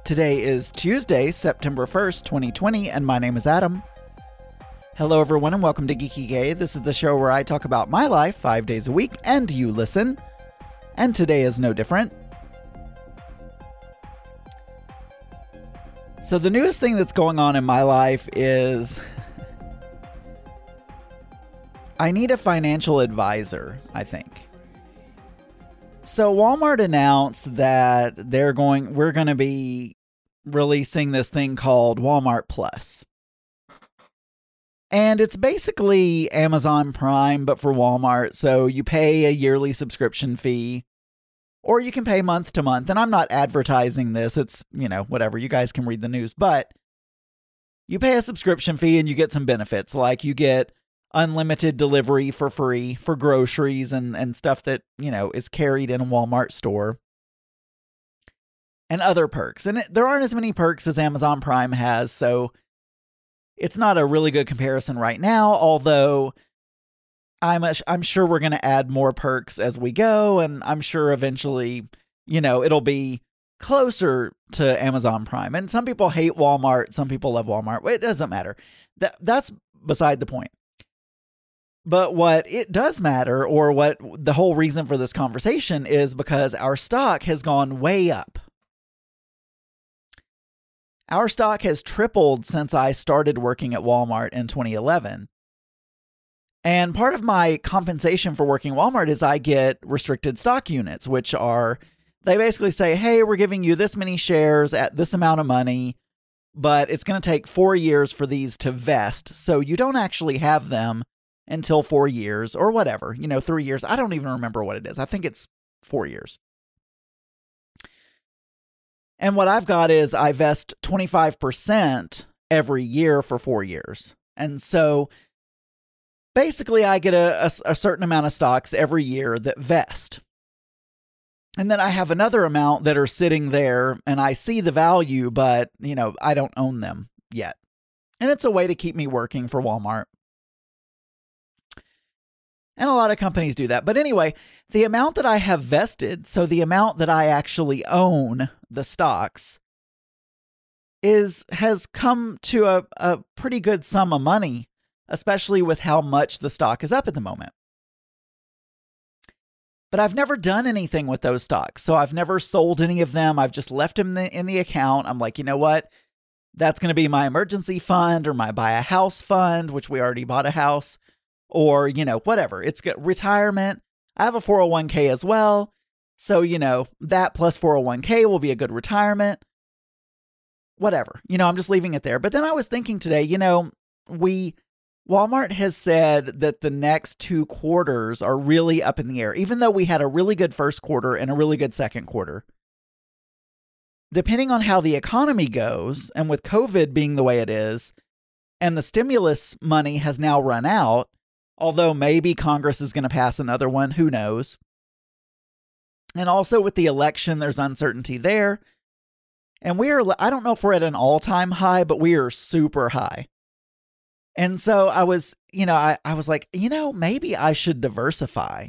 Today is Tuesday, September 1st, 2020, and my name is Adam. Hello everyone and welcome to Geeky Gay. This is the show where I talk about my life 5 days a week and you listen. And today is no different. So the newest thing that's going on in my life is I need a financial advisor, I think. So Walmart announced that we're going to be releasing this thing called Walmart Plus. And it's basically Amazon Prime, but for Walmart. So you pay a yearly subscription fee, or you can pay month to month. And I'm not advertising this. It's, whatever. You guys can read the news. But you pay a subscription fee and you get some benefits. Like you get unlimited delivery for free for groceries and stuff that, is carried in a Walmart store. And other perks. And there aren't as many perks as Amazon Prime has, so it's not a really good comparison right now, although I'm sure we're going to add more perks as we go, and I'm sure eventually, it'll be closer to Amazon Prime. And some people hate Walmart, some people love Walmart. It doesn't matter. That's beside the point. But what it does matter, or what the whole reason for this conversation is because our stock has gone way up. Our stock has tripled since I started working at Walmart in 2011. And part of my compensation for working at Walmart is I get restricted stock units, which are, they basically say, hey, we're giving you this many shares at this amount of money, but it's going to take 4 years for these to vest. So you don't actually have them until 4 years or whatever, 3 years. I don't even remember what it is. I think it's 4 years. And what I've got is I vest 25% every year for 4 years. And so basically I get a certain amount of stocks every year that vest. And then I have another amount that are sitting there and I see the value, but, I don't own them yet. And it's a way to keep me working for Walmart. And a lot of companies do that. But anyway, the amount that I have vested, so the amount that I actually own the stocks, has come to a pretty good sum of money, especially with how much the stock is up at the moment. But I've never done anything with those stocks. So I've never sold any of them. I've just left them in the account. I'm like, you know what? That's going to be my emergency fund or my buy a house fund, which we already bought a house. Or, whatever. It's good. Retirement. I have a 401k as well. So, that plus 401k will be a good retirement. Whatever. I'm just leaving it there. But then I was thinking today, Walmart has said that the next 2 quarters are really up in the air, even though we had a really good first quarter and a really good second quarter. Depending on how the economy goes, and with COVID being the way it is, and the stimulus money has now run out, although maybe Congress is going to pass another one, who knows? And also with the election, there's uncertainty there. And I don't know if we're at an all-time high, but we are super high. And so I was, I was like, maybe I should diversify.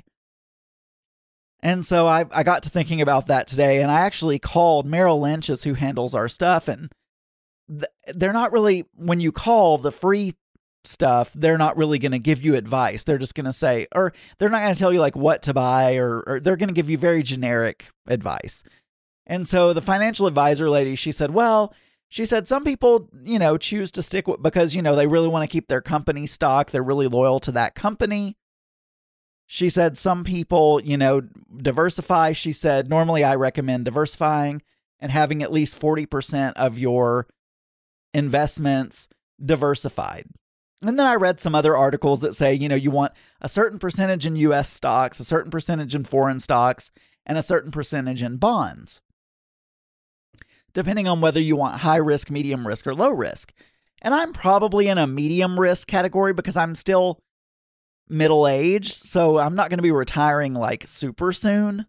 And so I got to thinking about that today, and I actually called Merrill Lynch, who handles our stuff, and they're not really, when you call the free stuff, they're not really going to give you advice. They're just going to say, or they're not going to tell you like what to buy, or they're going to give you very generic advice. And so the financial advisor lady, she said some people, choose to stick with, because, they really want to keep their company stock. They're really loyal to that company. She said some people, diversify. She said, normally I recommend diversifying and having at least 40% of your investments diversified. And then I read some other articles that say, you want a certain percentage in US stocks, a certain percentage in foreign stocks, and a certain percentage in bonds, depending on whether you want high risk, medium risk, or low risk. And I'm probably in a medium risk category because I'm still middle-aged, so I'm not going to be retiring like super soon.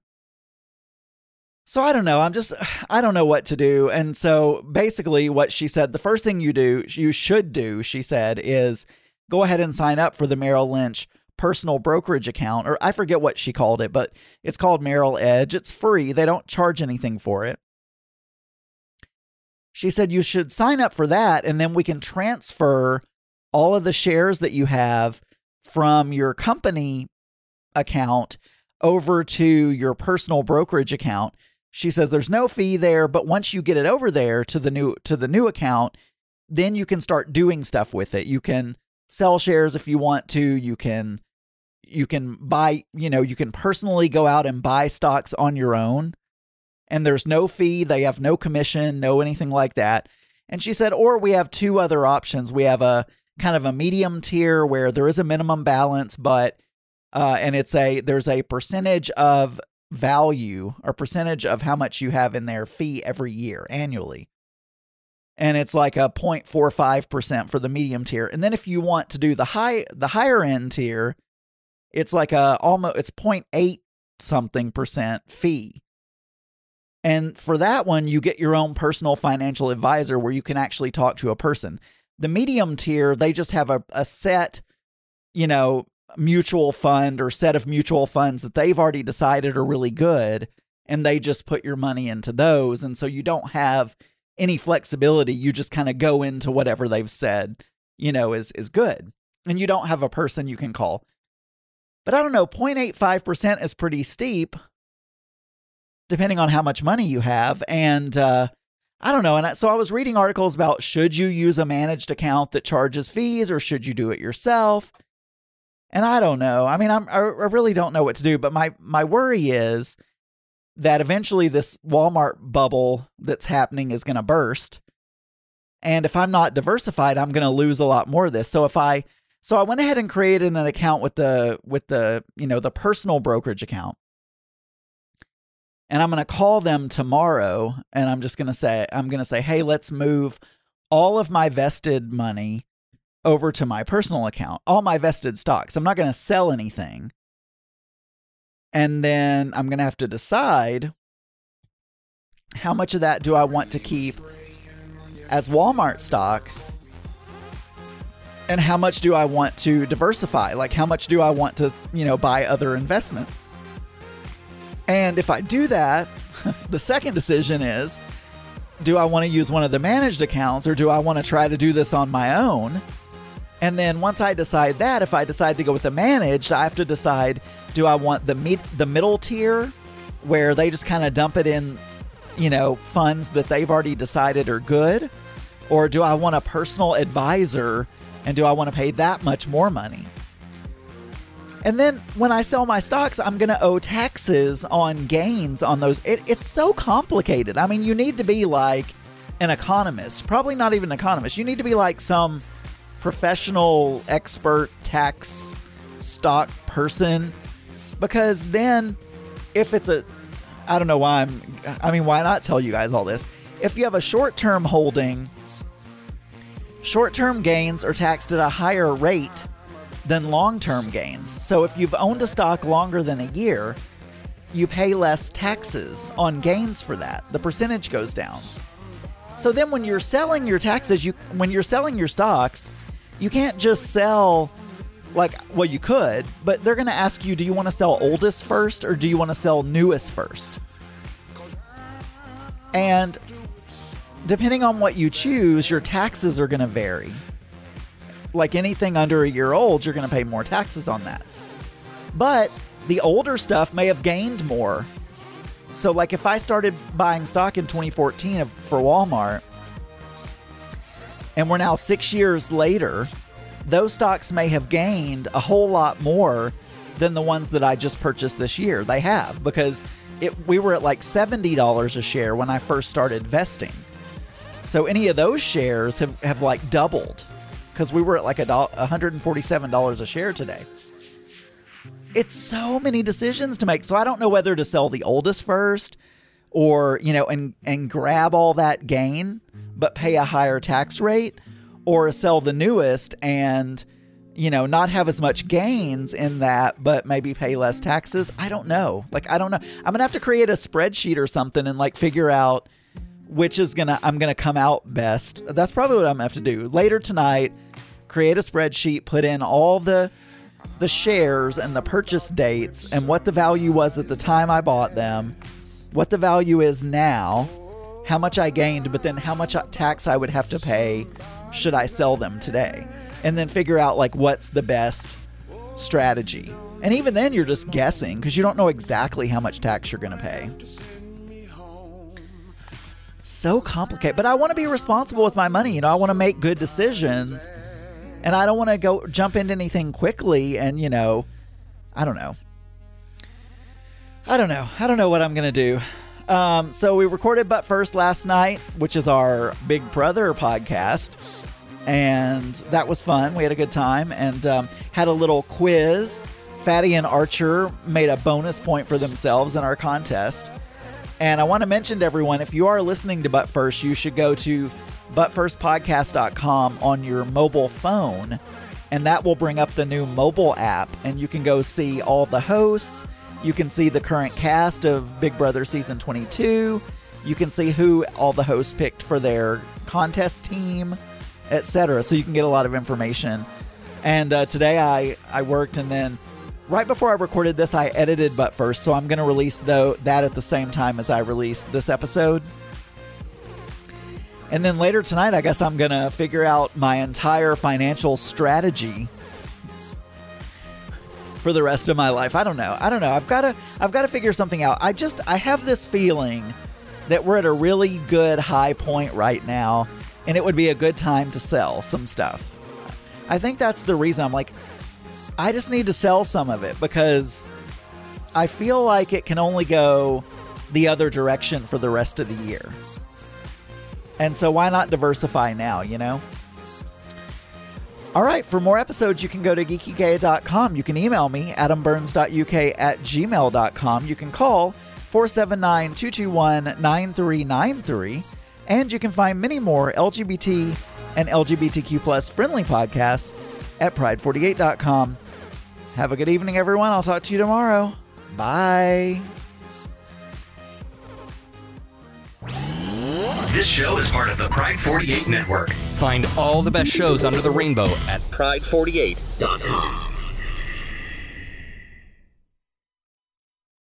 So I don't know. I don't know what to do. And so basically what she said, the first thing you should do, she said, is go ahead and sign up for the Merrill Lynch personal brokerage account, or I forget what she called it, but it's called Merrill Edge. It's free. They don't charge anything for it. She said you should sign up for that, and then we can transfer all of the shares that you have from your company account over to your personal brokerage account. She says there's no fee there, but once you get it over there to the new account, then you can start doing stuff with it. You can sell shares if you want to. You can buy, you can personally go out and buy stocks on your own, and there's no fee. They have no commission, no anything like that. And she said, or we have two other options. We have a kind of a medium tier where there is a minimum balance, but and there's a percentage of value or percentage of how much you have in their fee every year annually. And it's like a 0.45% for the medium tier. And then if you want to do the higher end tier, it's like it's 0.8 something percent fee. And for that one, you get your own personal financial advisor where you can actually talk to a person. The medium tier, they just have a set, mutual fund or set of mutual funds that they've already decided are really good, and they just put your money into those. And so you don't have any flexibility. You just kind of go into whatever they've said, is good. And you don't have a person you can call. But I don't know, 0.85% is pretty steep, depending on how much money you have. And I don't know. And so I was reading articles about, should you use a managed account that charges fees, or should you do it yourself? And I don't know. I mean, I really don't know what to do. But my worry is that eventually this Walmart bubble that's happening is going to burst. And if I'm not diversified, I'm going to lose a lot more of this. So I went ahead and created an account with the personal brokerage account. And I'm going to call them tomorrow, and I'm going to say, hey, let's move all of my vested money over to my personal account, all my vested stocks. I'm not going to sell anything. And then I'm going to have to decide how much of that do I want to keep as Walmart stock, and how much do I want to diversify? Like, how much do I want to, buy other investments? And if I do that, the second decision is, do I want to use one of the managed accounts, or do I want to try to do this on my own? And then once I decide that, if I decide to go with the managed, I have to decide, do I want the middle tier where they just kind of dump it in, funds that they've already decided are good? Or do I want a personal advisor, and do I want to pay that much more money? And then when I sell my stocks, I'm going to owe taxes on gains on those. It's so complicated. I mean, you need to be like an economist, probably not even an economist. You need to be like some professional expert tax stock person, because then if it's I don't know why why not tell you guys all this? If you have a short-term holding, short-term gains are taxed at a higher rate than long-term gains. So if you've owned a stock longer than a year, you pay less taxes on gains for that. The percentage goes down. So then when you're selling your when you're selling your stocks, you can't just sell you could, but they're going to ask you, do you want to sell oldest first, or do you want to sell newest first? And depending on what you choose, your taxes are going to vary. Like anything under a year old, you're going to pay more taxes on that. But the older stuff may have gained more. So like if I started buying stock in 2014 for Walmart, and we're now 6 years later, those stocks may have gained a whole lot more than the ones that I just purchased this year. They have, because we were at like $70 a share when I first started vesting. So any of those shares have like doubled, because we were at like $147 a share today. It's so many decisions to make. So I don't know whether to sell the oldest first, or, and grab all that gain, but pay a higher tax rate, or sell the newest and, not have as much gains in that, but maybe pay less taxes. I don't know. I don't know. I'm going to have to create a spreadsheet or something and figure out which is I'm going to come out best. That's probably what I'm going to have to do later tonight. Create a spreadsheet, put in all the shares and the purchase dates and what the value was at the time I bought them, what the value is now, how much I gained, but then how much tax I would have to pay should I sell them today. And then figure out like what's the best strategy. And even then you're just guessing because you don't know exactly how much tax you're going to pay. So complicated. But I want to be responsible with my money. I want to make good decisions. And I don't want to go jump into anything quickly and, I don't know. I don't know what I'm going to do. So we recorded But First last night, which is our Big Brother podcast. And that was fun. We had a good time and had a little quiz. Fatty and Archer made a bonus point for themselves in our contest. And I want to mention to everyone, if you are listening to But First, you should go to butfirstpodcast.com on your mobile phone, and that will bring up the new mobile app, and you can go see all the hosts. You can see the current cast of Big Brother Season 22. You can see who all the hosts picked for their contest team, etc. So you can get a lot of information. And today I worked, and then right before I recorded this, I edited But First, so I'm going to release that at the same time as I release this episode. And then later tonight, I guess I'm going to figure out my entire financial strategy for the rest of my life. I don't know. I've got to figure something out. I have this feeling that we're at a really good high point right now, and it would be a good time to sell some stuff. I think that's the reason I'm like, I just need to sell some of it because I feel like it can only go the other direction for the rest of the year. And so why not diversify now, All right, for more episodes, you can go to geekygay.com. You can email me, adamburns.uk@gmail.com. You can call 479-221-9393. And you can find many more LGBT and LGBTQ plus friendly podcasts at pride48.com. Have a good evening, everyone. I'll talk to you tomorrow. Bye. This show is part of the Pride 48 network. Find all the best shows under the rainbow at pride48.com.